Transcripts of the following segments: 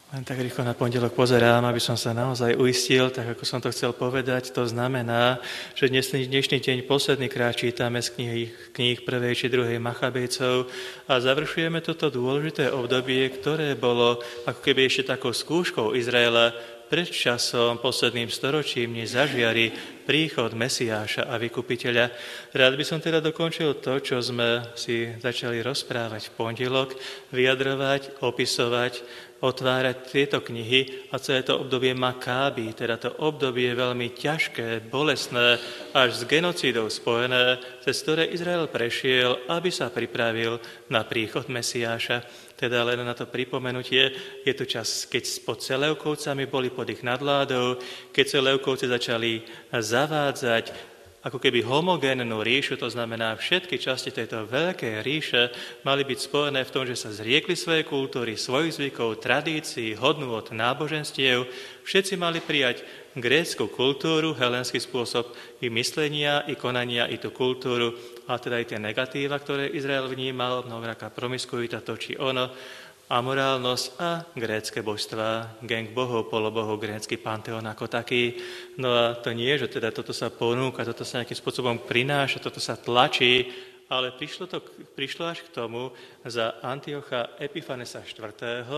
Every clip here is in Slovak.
Len tak rýchlo na pondelok pozerám, aby som sa naozaj uistil, tak ako som to chcel povedať. To znamená, že dnešný deň posledný krát čítame z kníh 1. či 2. Machabejcov a završujeme toto dôležité obdobie, ktoré bolo ako keby ešte takou skúškou Izraela pred časom, posledným storočím, než zažiari príchod Mesiáša a Vykupiteľa. Rád by som teda dokončil to, čo sme si začali rozprávať v pondelok, vyjadrovať, opisovať, otvárať tieto knihy a celé to obdobie Makáby, teda to obdobie veľmi ťažké, bolestné, až s genocídou spojené, cez ktoré Izrael prešiel, aby sa pripravil na príchod Mesiáša. Teda len na to pripomenutie, je tu čas, keď pod Seleukovcami boli pod ich nadvládou, keď Seleukovci začali zavádzať ako keby homogénnu ríšu, to znamená všetky časti tejto veľkej ríše mali byť spojené v tom, že sa zriekli svojej kultúry, svojich zvykov, tradícií, hodnôt, náboženstiev. Všetci mali prijať grécku kultúru, helenský spôsob i myslenia, i konania, i tú kultúru, a teda aj tie negatíva, ktoré Izrael vnímal, mnohoraká promiskuita, to či ono, amorálnosť a grécke božstvá, gang bohov, polobohov, grécky panteón ako taký. No a to nie, že teda toto sa ponúka, toto sa nejakým spôsobom prináša, toto sa tlačí, ale prišlo až k tomu za Antiocha Epifanesa IV.,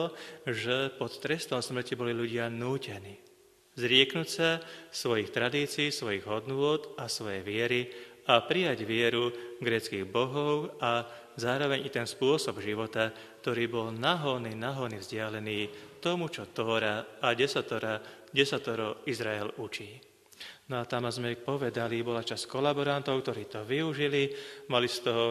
že pod trestom smrti boli ľudia nútení zrieknúť sa svojich tradícií, svojich hodnôt a svojej viery a prijať vieru gréckych bohov a zároveň i ten spôsob života, ktorý bol nahony vzdialený tomu, čo Tóra a desatoro Izrael učí. No a tam sme povedali, bola časť kolaborantov, ktorí to využili, mali z toho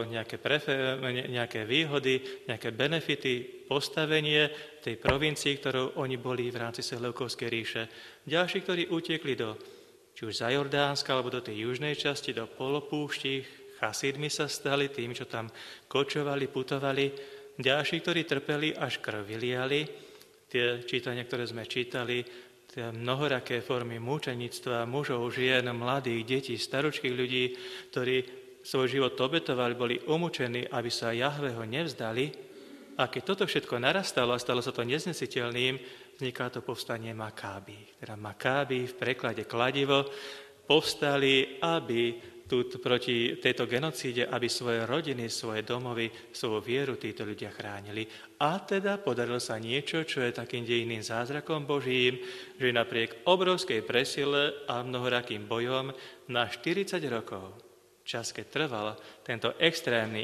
nejaké výhody, nejaké benefity, postavenie tej provincii, ktorou oni boli v rámci Seleukovskej ríše. Ďalší, ktorí utiekli či už za Jordánska, alebo do tej južnej časti, do polopúští, Chasídmi sa stali tým, čo tam kočovali, putovali. Ďalší, ktorí trpeli, až krv vyliali. Tie čítania, ktoré sme čítali, tie mnohoraké formy mučenictva, mužov, žien, mladých, detí, staročkých ľudí, ktorí svoj život obetovali, boli umúčení, aby sa Jahveho nevzdali. A keď toto všetko narastalo a stalo sa to neznesiteľným, vzniká to povstanie Makáby. Teda Makáby v preklade kladivo povstali, aby proti tejto genocíde, aby svoje rodiny, svoje domovy, svoju vieru títo ľudia chránili. A teda podarilo sa niečo, čo je takým dejinným zázrakom Božím, že napriek obrovskej presile a mnohorakým bojom na 40 rokov, čas, keď trval tento extrémny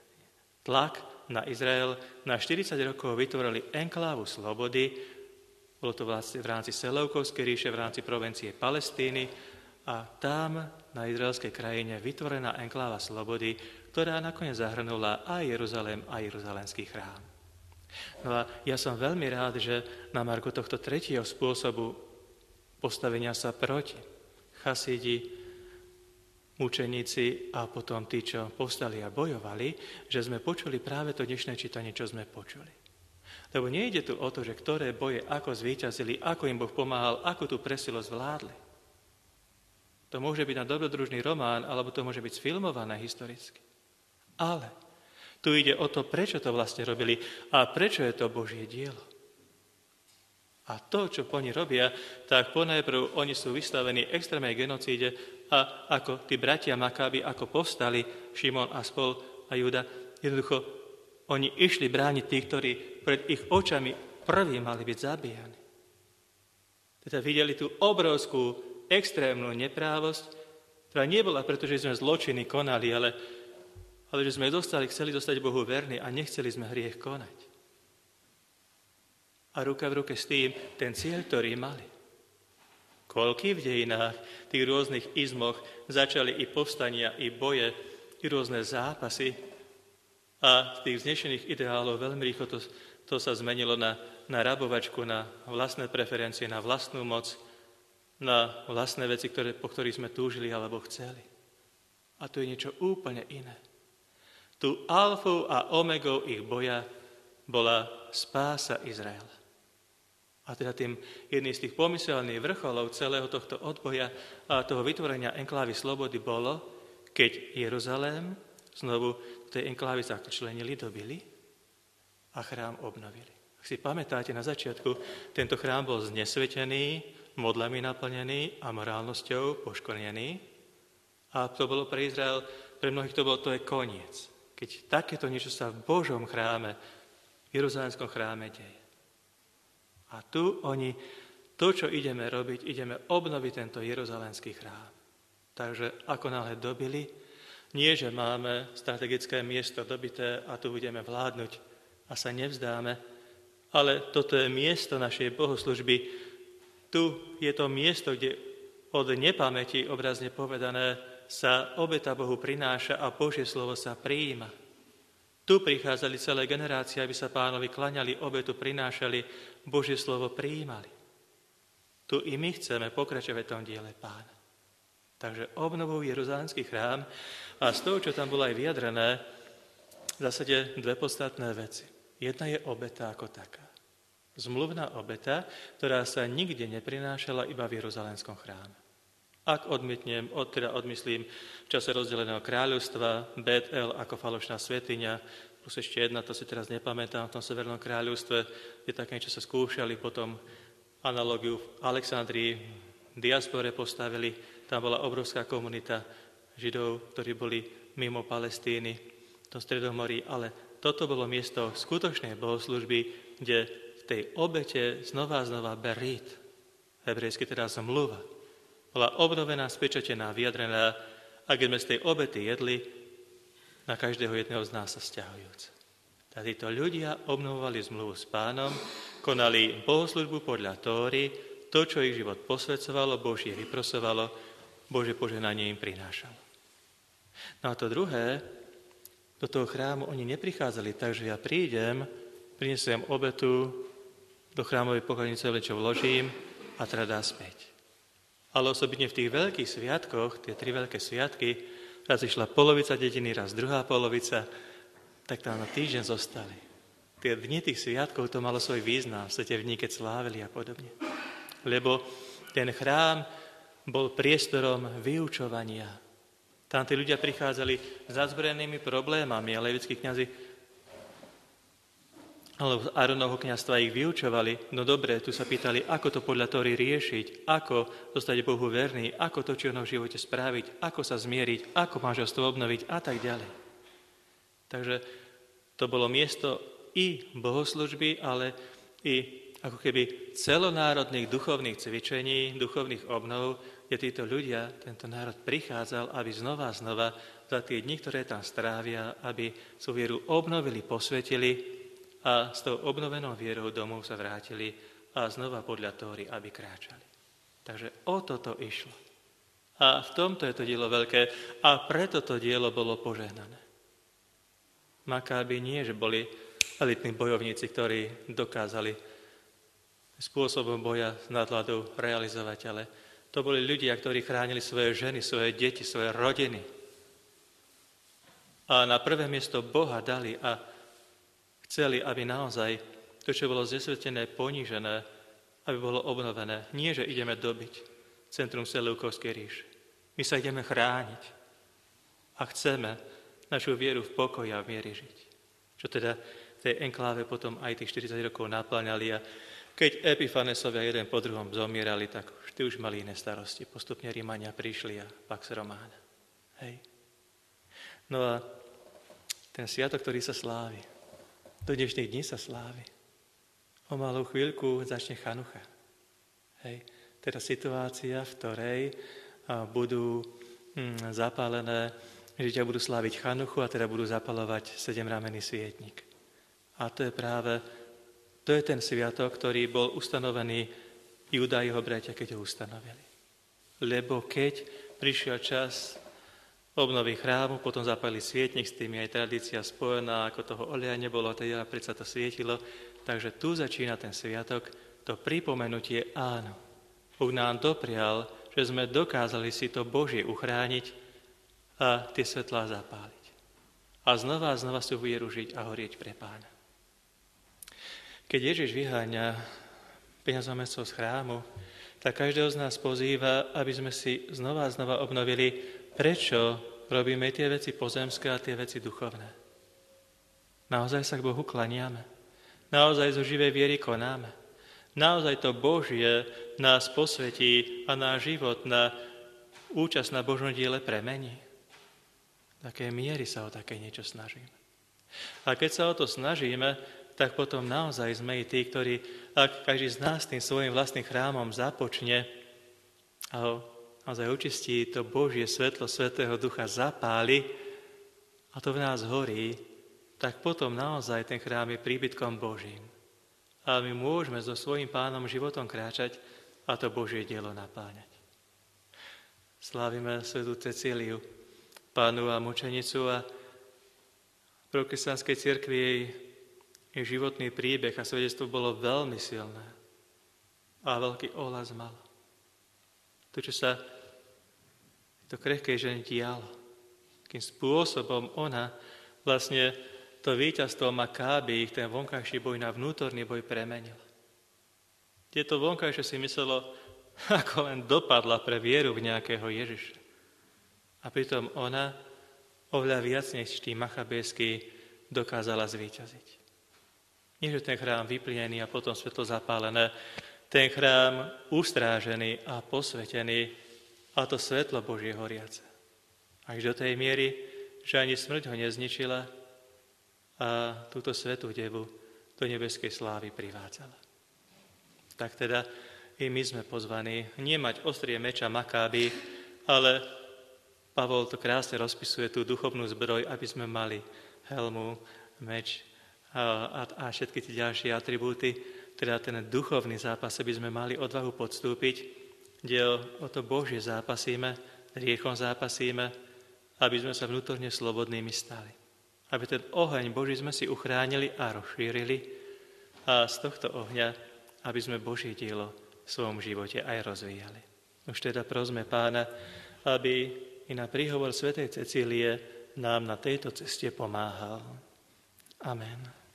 tlak na Izrael, na 40 rokov vytvorili enklávu slobody. Bolo to vlastne v rámci Seleukovskej ríše, v rámci provincie Palestíny, a tam na izraelskej krajine vytvorená enkláva slobody, ktorá nakoniec zahrnula aj Jeruzalém a jeruzalémsky chrám. No a ja som veľmi rád, že na marku tohto tretieho spôsobu postavenia sa proti Chasídi, mučeníci a potom tí, čo povstali a bojovali, že sme počuli práve to dnešné čítanie, čo sme počuli. Lebo nejde tu o to, že ktoré boje ako zvíťazili, ako im Boh pomáhal, ako tú presilu zvládli. To môže byť na dobrodružný román, alebo to môže byť sfilmované historicky. Ale tu ide o to, prečo to vlastne robili a prečo je to Božie dielo. A to, čo oni robia, tak ponajprv oni sú vystavení extrémnej genocíde a ako tí bratia Makáby, ako povstali Šimon a spol a Juda, jednoducho oni išli brániť tých, ktorí pred ich očami prví mali byť zabíjani. Teda videli tú obrovskú extrémnu neprávosť, ktorá nebola, pretože sme zločiny konali, ale že sme chceli dostať Bohu verní a nechceli sme hriech konať. A ruka v ruke s tým ten cieľ, ktorý mali. Koľky v dejinách, tých rôznych izmoch začali i povstania, i boje, i rôzne zápasy a z tých vznešených ideálov veľmi rýchlo to sa zmenilo na rabovačku, na vlastné preferencie, na vlastnú moc, na vlastné veci, po ktorých sme túžili alebo chceli. A to je niečo úplne iné. Tu alfou a omegou ich boja bola spása Izraela. A teda tým jedným z tých pomyselných vrcholov celého tohto odboja a toho vytvorenia enklávy slobody bolo, keď Jeruzalém znovu tej enklávy začlenili, dobili a chrám obnovili. Ak si pamätáte, na začiatku tento chrám bol znesvetený, modlami naplnený a morálnosťou poškvrnený. A to bolo pre Izrael, pre mnohých to je koniec. Keď takéto niečo sa v Božom chráme, v Jeruzalemskom chráme deje. A tu to, čo ideme robiť, ideme obnoviť tento Jeruzalemský chrám. Takže ako náhle dobili, nie, že máme strategické miesto dobité a tu budeme vládnuť a sa nevzdáme, ale toto je miesto našej bohoslužby. Tu je to miesto, kde od nepamäti, obrazne povedané, sa obeta Bohu prináša a Božie slovo sa prijíma. Tu prichádzali celé generácie, aby sa Pánovi klaňali, obetu prinášali, Božie slovo prijímali. Tu i my chceme pokračovať v tom diele Pána. Takže obnovujú Jeruzalemský chrám a z toho, čo tam bolo aj vyjadrené, v zásade dve podstatné veci. Jedna je obeta ako taká. Zmluvná obeta, ktorá sa nikde neprinášala iba v Jeruzalemskom chráme. Ak odmyslím v čase rozdeleného kráľovstva, Bet-El ako falošná svätyňa, plus ešte jedna, to si teraz nepamätám, v tom severnom kráľovstve, kde také niečo sa skúšali, potom analogiu v Alexandrii, v diaspore postavili, tam bola obrovská komunita Židov, ktorí boli mimo Palestíny, v tom Stredomorí, ale toto bolo miesto skutočnej bohoslužby, kde v tej obete znova berit, hebrejsky teda zmluva, bola obnovená, spečatená, vyjadrená a keď sme z tej obety jedli, na každého jedného z nás sa sťahujúc. Títo ľudia obnovovali zmluvu s Pánom, konali bohoslužbu podľa Tóry, to, čo ich život posvedzovalo, Božie vyprosovalo, Božie požehnanie im prinášalo. No a to druhé, do toho chrámu oni neprichádzali tak, že ja prinesiem obetu, do chrámovej pokladnice len čo vložím a teda dá späť. Ale osobitne v tých veľkých sviatkoch, tie 3 veľké sviatky, raz išla polovica dediny, raz druhá polovica, tak tam na týždeň zostali. Tie dni tých sviatkov to malo svoj význam, v tie dni, keď slávili a podobne. Lebo ten chrám bol priestorom vyučovania. Tam tí ľudia prichádzali s zazbrojenými problémami a levickí kňazi alebo Áronovho kňazstva ich vyučovali. No dobre, tu sa pýtali, ako to podľa Tóry riešiť, ako zostať Bohu verný, ako to čo v živote spraviť, ako sa zmieriť, ako manželstvo obnoviť a tak ďalej. Takže to bolo miesto i bohoslužby, ale i ako keby celonárodných duchovných cvičení, duchovných obnov, kde títo ľudia, tento národ prichádzal, aby znova za tie dni, ktoré tam strávia, aby sú vieru obnovili, posvetili a s tou obnovenou vierou domov sa vrátili a znova podľa Tóry, aby kráčali. Takže o toto išlo. A v tomto je to dielo veľké a preto to dielo bolo požehnané. Makábi nie, že boli elitní bojovníci, ktorí dokázali spôsobom boja s nadvládou realizovať, ale to boli ľudia, ktorí chránili svoje ženy, svoje deti, svoje rodiny. A na prvé miesto Boha dali a chceli, aby naozaj to, čo bolo znesvetené, ponížené, aby bolo obnovené. Nie, že ideme dobiť centrum Seleukovskej ríše. My sa ideme chrániť a chceme našu vieru v pokoji a v mieri žiť. Čo teda v tej enkláve potom aj tých 40 rokov naplňali a keď Epifanesovia jeden po druhom zomierali, tak už mali iné starosti. Postupne Rímania prišli a Pax Romana. Hej. No a ten sviatok, ktorý sa slávi, do dnešných dní sa slávi. O malú chvíľku začne Chanucha. Hej. Teda situácia, v ktorej budú zapálené, Židia budú sláviť Chanuchu a teda budú zapalovať 7-ramenný svietnik. A to je ten sviatok, ktorý bol ustanovený Júda a jeho bratia, keď ho ustanovili. Lebo keď prišiel čas obnovy chrámu, potom zapálili svietnik, s tým je aj tradícia spojená, ako toho oleja nebolo, teda predsa to svietilo. Takže tu začína ten sviatok, to pripomenutie, áno. Boh nám doprial, že sme dokázali si to Božie uchrániť a tie svetlá zapáliť. A znova si vieru žiť a horieť pre Pána. Keď Ježiš vyháňa peňazomestov z chrámu, tak každého z nás pozýva, aby sme si znova obnovili, prečo robíme tie veci pozemské a tie veci duchovné. Naozaj sa k Bohu klaniame. naozaj zo živej viery konáme. Naozaj to Božie nás posvetí a náš život na účasť na Božom diele premení. V takej miery sa o také niečo snažíme. A keď sa o to snažíme, tak potom naozaj sme i tí, ktorí, ak každý z nás tým svojim vlastným chrámom započne a ho naozaj očistí, to Božie svetlo Svätého Ducha zapáli a to v nás horí, tak potom naozaj ten chrám je príbytkom Božím. A my môžeme so svojím Pánom životom kráčať a to Božie dielo napáňať. Slávime svätú Cecíliu, Pánu a mučenicu, a v prokresťanskej cirkvi jej životný príbeh a svedectvo bolo veľmi silné a veľký ohlas malo. To, čo sa to krehkej žene dialo, akým spôsobom ona vlastne to víťazstvo Makábí, ten vonkajší boj na vnútorný boj premenila. Tieto vonkajšie si myslelo, ako len dopadla pre vieru v nejakého Ježiša. A pritom ona oveľa viac než tí machabejskí dokázala zvíťaziť. Nie, že ten chrám vyplnený a potom svetlo zapálené, ten chrám ustrážený a posvetený a to svetlo Božie horiace. Až do tej miery, že ani smrť ho nezničila a túto svätú devu do nebeskej slávy privádzala. Tak teda i my sme pozvaní nemať ostrie meča Makábí, ale Pavol to krásne rozpisuje tú duchovnú zbroj, aby sme mali helmu, meč a všetky tie ďalšie atribúty, teda ten duchovný zápas, aby sme mali odvahu podstúpiť, kde o to Božie zápasíme, hriechom zápasíme, aby sme sa vnútorne slobodnými stali. Aby ten oheň Boží sme si uchránili a rozšírili a z tohto ohňa, aby sme Božie dielo v svojom živote aj rozvíjali. Už teda prosme Pána, aby i na príhovor svätej Cecílie nám na tejto ceste pomáhal. Amen.